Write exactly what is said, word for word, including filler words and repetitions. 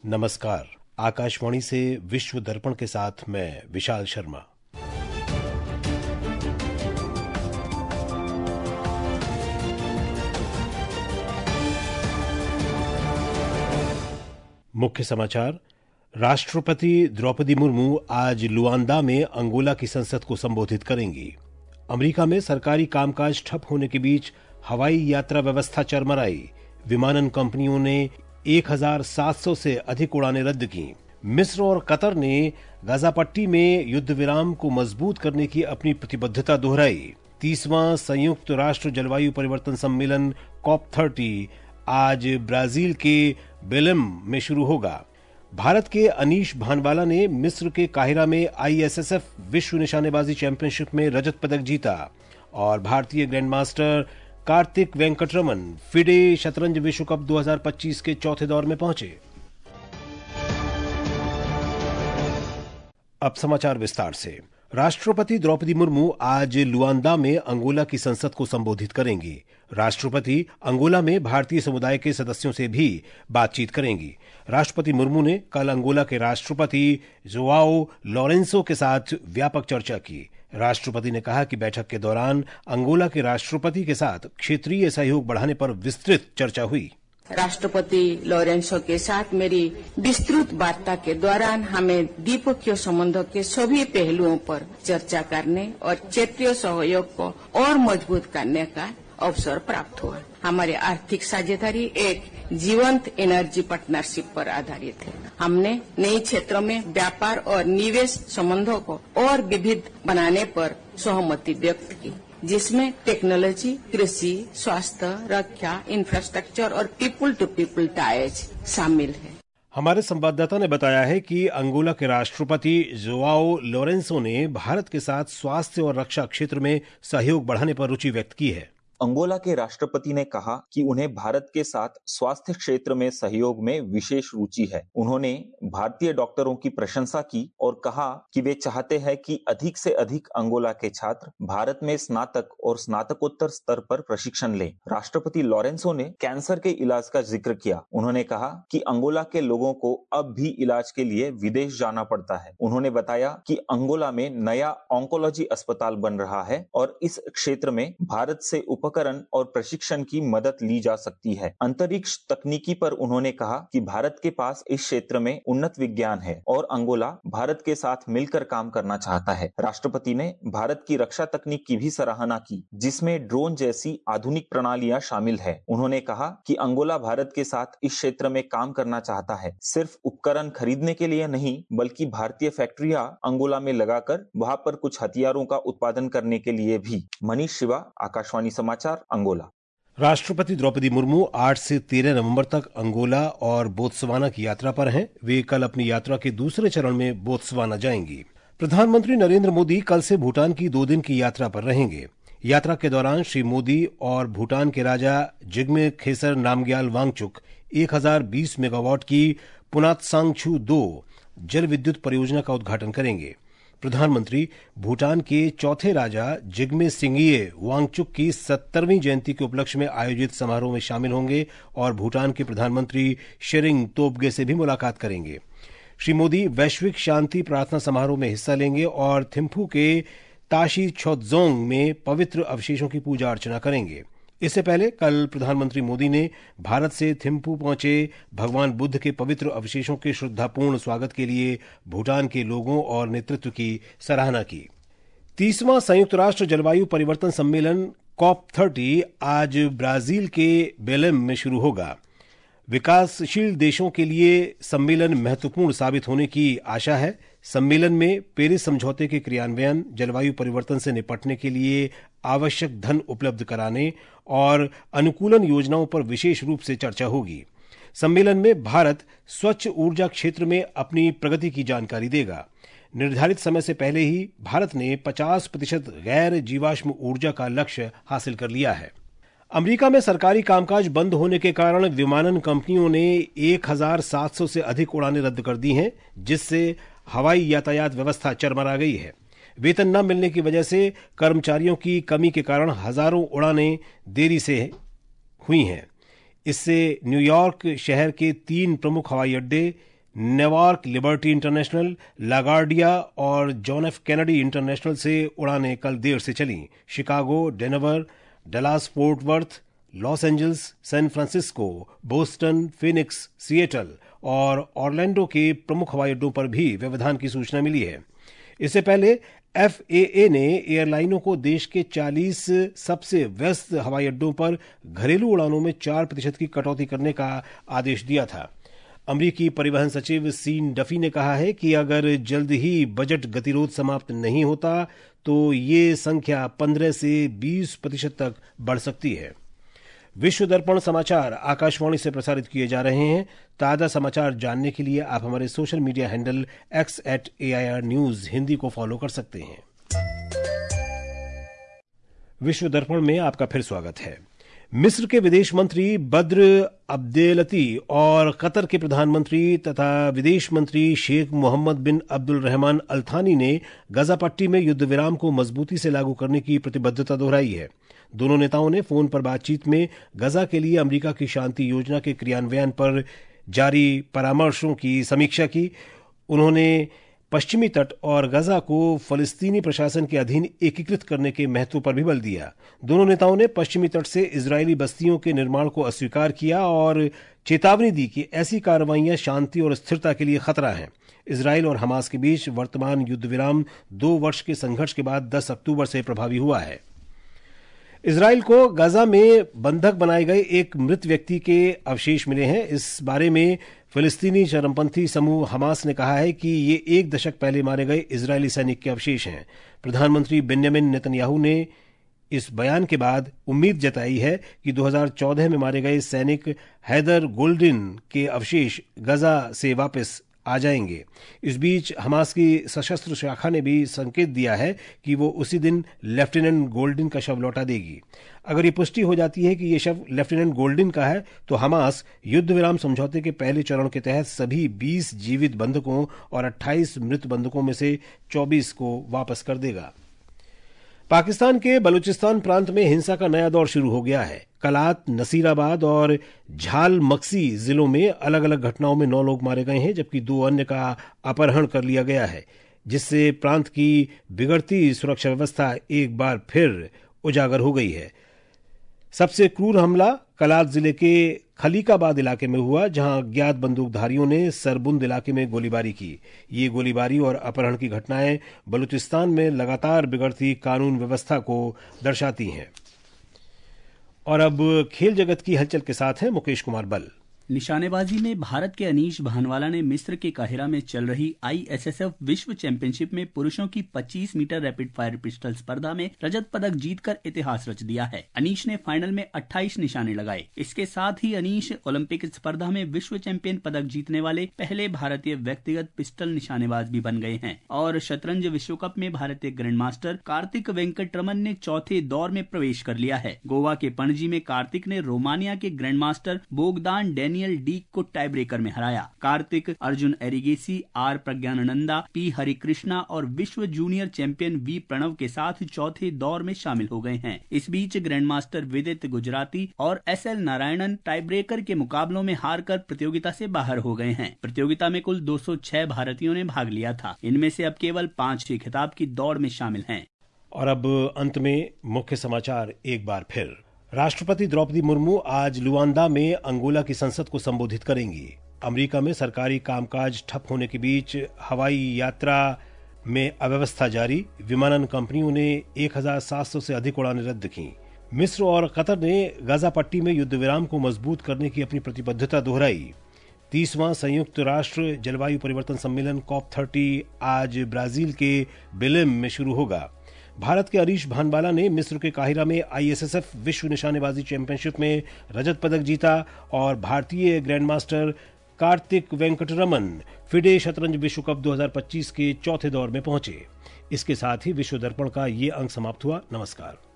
नमस्कार। आकाशवाणी से विश्व दर्पण के साथ मैं विशाल शर्मा। मुख्य समाचार। राष्ट्रपति द्रौपदी मुर्मू आज लुआंदा में अंगोला की संसद को संबोधित करेंगी। अमेरिका में सरकारी कामकाज ठप होने के बीच हवाई यात्रा व्यवस्था चरमराई। विमानन कंपनियों ने एक हज़ार सात सौ से अधिक उड़ानें रद्द की। मिस्र और कतर ने गाजा पट्टी में युद्ध विराम को मजबूत करने की अपनी प्रतिबद्धता दोहराई। तीसवां संयुक्त राष्ट्र जलवायु परिवर्तन सम्मेलन कॉप तीस आज ब्राजील के बेलेम में शुरू होगा। भारत के अनीश भानवाला ने मिस्र के काहिरा में आई एस एस एफ विश्व निशानेबाजी चैंपियनशिप में रजत पदक जीता और भारतीय ग्रैंडमास्टर कार्तिक वेंकटरमन फिडे शतरंज विश्व कप दो हज़ार पच्चीस के चौथे दौर में पहुंचे। अब समाचार विस्तार से। राष्ट्रपति द्रौपदी मुर्मू आज लुआंदा में अंगोला की संसद को संबोधित करेंगी। राष्ट्रपति अंगोला में भारतीय समुदाय के सदस्यों से भी बातचीत करेंगी। राष्ट्रपति मुर्मू ने कल अंगोला के राष्ट्रपति जोआओ लोरेंसो के साथ व्यापक चर्चा की। राष्ट्रपति ने कहा कि बैठक के दौरान अंगोला के राष्ट्रपति के साथ क्षेत्रीय सहयोग बढ़ाने पर विस्तृत चर्चा हुई। राष्ट्रपति लोरेंसो के साथ मेरी विस्तृत वार्ता के दौरान हमें द्विपक्षीय संबंधों के सभी पहलुओं पर चर्चा करने और क्षेत्रीय सहयोग को और मजबूत करने का अवसर प्राप्त हुआ। हमारी आर्थिक साझेदारी एक जीवंत एनर्जी पार्टनरशिप पर आधारित है। हमने नए क्षेत्रों में व्यापार और निवेश संबंधों को और विविध बनाने पर सहमति व्यक्त की, जिसमें टेक्नोलॉजी, कृषि, स्वास्थ्य, रक्षा, इंफ्रास्ट्रक्चर और पीपल टू पीपल टाइज शामिल है। हमारे संवाददाता ने बताया है कि अंगोला के राष्ट्रपति जोआओ लोरेंसो ने भारत के साथ स्वास्थ्य और रक्षा क्षेत्र में सहयोग बढ़ाने पर रुचि व्यक्त की है। अंगोला के राष्ट्रपति ने कहा कि उन्हें भारत के साथ स्वास्थ्य क्षेत्र में सहयोग में विशेष रुचि है। उन्होंने भारतीय डॉक्टरों की प्रशंसा की और कहा कि वे चाहते हैं कि अधिक से अधिक अंगोला के छात्र भारत में स्नातक और स्नातकोत्तर स्तर पर प्रशिक्षण लें। राष्ट्रपति लोरेंसो ने कैंसर के इलाज का जिक्र किया। उन्होंने कहा कि अंगोला के लोगों को अब भी इलाज के लिए विदेश जाना पड़ता है। उन्होंने बताया कि अंगोला में नया ऑन्कोलॉजी अस्पताल बन रहा है और इस क्षेत्र में भारत से उपकरण और प्रशिक्षण की मदद ली जा सकती है। अंतरिक्ष तकनीकी पर उन्होंने कहा कि भारत के पास इस क्षेत्र में उन्नत विज्ञान है और अंगोला भारत के साथ मिलकर काम करना चाहता है। राष्ट्रपति ने भारत की रक्षा तकनीक की भी सराहना की, जिसमें ड्रोन जैसी आधुनिक प्रणालियां शामिल है। उन्होंने कहा कि अंगोला भारत के साथ इस क्षेत्र में काम करना चाहता है, सिर्फ उपकरण खरीदने के लिए नहीं, बल्कि भारतीय फैक्ट्रियां अंगोला में लगाकर वहां पर कुछ हथियारों का उत्पादन करने के लिए भी। मनीष शिवा, आकाशवाणी समाचार, अंगोला। राष्ट्रपति द्रौपदी मुर्मू आठ से तेरह नवंबर तक अंगोला और बोत्सवाना की यात्रा पर हैं। वे कल अपनी यात्रा के दूसरे चरण में बोत्सवाना जाएंगी। प्रधानमंत्री नरेंद्र मोदी कल से भूटान की दो दिन की यात्रा पर रहेंगे। यात्रा के दौरान श्री मोदी और भूटान के राजा जिग्मे खेसर नामग्याल वांगचुक एक हज़ार बीस मेगावाट की पुनातसांगछू दो जल विद्युत परियोजना का उद्घाटन करेंगे। प्रधानमंत्री भूटान के चौथे राजा जिग्मे सिंगिये वांगचुक की सत्तरवीं जयंती के उपलक्ष्य में आयोजित समारोह में शामिल होंगे और भूटान के प्रधानमंत्री शेरिंग तोब्गे से भी मुलाकात करेंगे। श्री मोदी वैश्विक शांति प्रार्थना समारोह में हिस्सा लेंगे और थिम्फू के ताशी छोत्जोंग में पवित्र अवशेषों की पूजा अर्चना करेंगे। इससे पहले कल प्रधानमंत्री मोदी ने भारत से थिम्फू पहुंचे भगवान बुद्ध के पवित्र अवशेषों के श्रद्धापूर्ण स्वागत के लिए भूटान के लोगों और नेतृत्व की सराहना की। तीसवां संयुक्त राष्ट्र जलवायु परिवर्तन सम्मेलन कॉप तीस आज ब्राजील के बेलेम में शुरू होगा। विकासशील देशों के लिए सम्मेलन महत्वपूर्ण साबित होने की आशा है। सम्मेलन में पेरिस समझौते के क्रियान्वयन, जलवायु परिवर्तन से निपटने के लिए आवश्यक धन उपलब्ध कराने और अनुकूलन योजनाओं पर विशेष रूप से चर्चा होगी। सम्मेलन में भारत स्वच्छ ऊर्जा क्षेत्र में अपनी प्रगति की जानकारी देगा। निर्धारित समय से पहले ही भारत ने पचास प्रतिशत गैर जीवाश्म ऊर्जा का लक्ष्य हासिल कर लिया है। अमेरिका में सरकारी कामकाज बंद होने के कारण विमानन कंपनियों ने एक हज़ार सात सौ से अधिक उड़ानें रद्द कर दी हैं, जिससे हवाई यातायात व्यवस्था चरमरा गई है। वेतन न मिलने की वजह से कर्मचारियों की कमी के कारण हजारों उड़ानें देरी से हुई हैं। इससे न्यूयॉर्क शहर के तीन प्रमुख हवाई अड्डे न्यूयॉर्क लिबर्टी इंटरनेशनल, लागार्डिया और जॉन एफ कैनेडी इंटरनेशनल से उड़ानें कल देर से चलीं। Chicago, Denver, Dallas Fort Worth, Los Angeles, San Francisco, Boston, Phoenix, Seattle और ऑरलैंडो के प्रमुख हवाई अड्डों पर भी व्यवधान की सूचना मिली है। इससे पहले एफ ए ए ने एयरलाइनों को देश के चालीस सबसे व्यस्त हवाई अड्डों पर घरेलू उड़ानों में चार प्रतिशत की कटौती करने का आदेश दिया था। अमरीकी परिवहन सचिव सीन डफी ने कहा है कि अगर जल्द ही बजट गतिरोध समाप्त नहीं होता तो ये संख्या पंद्रह से बीस प्रतिशत तक बढ़ सकती है। विश्व दर्पण समाचार आकाशवाणी से प्रसारित किए जा रहे हैं। ताजा समाचार जानने के लिए आप हमारे social media handle X at A I R news Hindi को फॉलो कर सकते हैं। विश्व दर्पण में आपका फिर स्वागत है। मिस्र के विदेश मंत्री बद्र अब्देलती और कतर के प्रधानमंत्री तथा विदेश मंत्री शेख मोहम्मद बिन अब्दुल रहमान अल थानी ने गजा पट्टी में युद्ध विराम को मजबूती से लागू करने की प्रतिबद्धता दोहराई है। दोनों नेताओं ने फोन पर बातचीत में गजा के लिए अमेरिका की शांति योजना के क्रियान्वयन पर जारी परामर्शों की समीक्षा की। उन्होंने पश्चिमी तट और गजा को फलस्तीनी प्रशासन के अधीन एकीकृत करने के महत्व पर भी बल दिया। दोनों नेताओं ने पश्चिमी तट से इजरायली बस्तियों के निर्माण को अस्वीकार किया और चेतावनी दी कि ऐसी कार्रवाइयां शांति और स्थिरता के लिए खतरा हैं। इजरायल और हमास के बीच वर्तमान युद्ध विराम दो वर्ष के संघर्ष के बाद दस अक्टूबर से प्रभावी हुआ है। इजरायल को गाजा में बंधक बनाए गए एक मृत व्यक्ति के अवशेष मिले हैं। इस बारे में फिलिस्तीनी चरमपंथी समूह हमास ने कहा है कि ये एक दशक पहले मारे गए इजरायली सैनिक के अवशेष हैं। प्रधानमंत्री बेंजामिन नेतन्याहू ने इस बयान के बाद उम्मीद जताई है कि दो हज़ार चौदह में मारे गए सैनिक हैदर गोल्डिन के अवशेष गजा से वापस आ जाएंगे। इस बीच हमास की सशस्त्र शाखा ने भी संकेत दिया है कि वो उसी दिन लेफ्टिनेंट गोल्डिन का शव लौटा देगी। अगर ये पुष्टि हो जाती है कि ये शव लेफ्टिनेंट गोल्डिन का है तो हमास युद्ध विराम समझौते के पहले चरण के तहत सभी बीस जीवित बंधकों और अट्ठाईस मृत बंधकों में से चौबीस को वापस कर देगा। पाकिस्तान के बलूचिस्तान प्रांत में हिंसा का नया दौर शुरू हो गया है। कलात, नसीराबाद और झाल मक्सी जिलों में अलग अलग घटनाओं में नौ लोग मारे गए हैं, जबकि दो अन्य का अपहरण कर लिया गया है, जिससे प्रांत की बिगड़ती सुरक्षा व्यवस्था एक बार फिर उजागर हो गई है। सबसे क्रूर हमला कलात जिले के खलीकाबाद इलाके में हुआ, जहां अज्ञात बंदूकधारियों ने सरबुंद इलाके में गोलीबारी की। ये गोलीबारी और अपहरण की घटनाएं बलूचिस्तान में लगातार बिगड़ती कानून व्यवस्था को दर्शाती हैं। और अब खेल जगत की हलचल के साथ है मुकेश कुमार बल। निशानेबाजी में भारत के अनीश भानवाला ने मिस्र के काहिरा में चल रही आई एस एस एफ विश्व चैंपियनशिप में पुरुषों की पच्चीस मीटर रैपिड फायर पिस्टल स्पर्धा में रजत पदक जीतकर इतिहास रच दिया है। अनीश ने फाइनल में अट्ठाईस निशाने लगाए। इसके साथ ही अनीश ओलंपिक स्पर्धा में विश्व चैंपियन पदक जीतने वाले पहले भारतीय व्यक्तिगत पिस्टल निशानेबाज भी बन गए हैं। और शतरंज विश्व कप में भारतीय ग्रैंड मास्टर कार्तिक वेंकटरमन ने चौथे दौर में प्रवेश कर लिया है। गोवा के पणजी में कार्तिक ने रोमानिया के ग्रैंड मास्टर बोगदान डेनियल डी को टाई ब्रेकर में हराया। कार्तिक अर्जुन एरिगेसी, आर प्रज्ञानंदा, पी हरिकृष्णा और विश्व जूनियर चैंपियन वी प्रणव के साथ चौथे दौर में शामिल हो गए हैं। इस बीच ग्रैंड मास्टर विदित गुजराती और S L Narayanan tie breaker के मुकाबलों में हारकर प्रतियोगिता से बाहर हो गए हैं। प्रतियोगिता में कुल दो सौ छह भारतीयों ने भाग लिया था। इनमें से अब केवल पांच ही खिताब की दौड़ में शामिल हैं। और अब अंत में मुख्य समाचार एक बार फिर। राष्ट्रपति द्रौपदी मुर्मू आज लुआंडा में अंगोला की संसद को संबोधित करेंगी। अमेरिका में सरकारी कामकाज ठप होने के बीच हवाई यात्रा में अव्यवस्था जारी। विमानन कंपनियों ने एक हज़ार सात सौ से अधिक उड़ानें रद्द की। मिस्र और कतर ने गाजा पट्टी में युद्ध विराम को मजबूत करने की अपनी प्रतिबद्धता दोहराई। तीसवां संयुक्त राष्ट्र जलवायु परिवर्तन सम्मेलन कॉप थर्टी आज ब्राजील के बेलेम में शुरू होगा। भारत के अनीश भानवाला ने मिस्र के काहिरा में आई एस एस एफ विश्व निशानेबाजी चैंपियनशिप में रजत पदक जीता और भारतीय grand master Kartik Venkataraman FIDE शतरंज विश्व कप दो हज़ार पच्चीस के चौथे दौर में पहुंचे। इसके साथ ही विश्व दर्पण का ये अंक समाप्त हुआ। नमस्कार।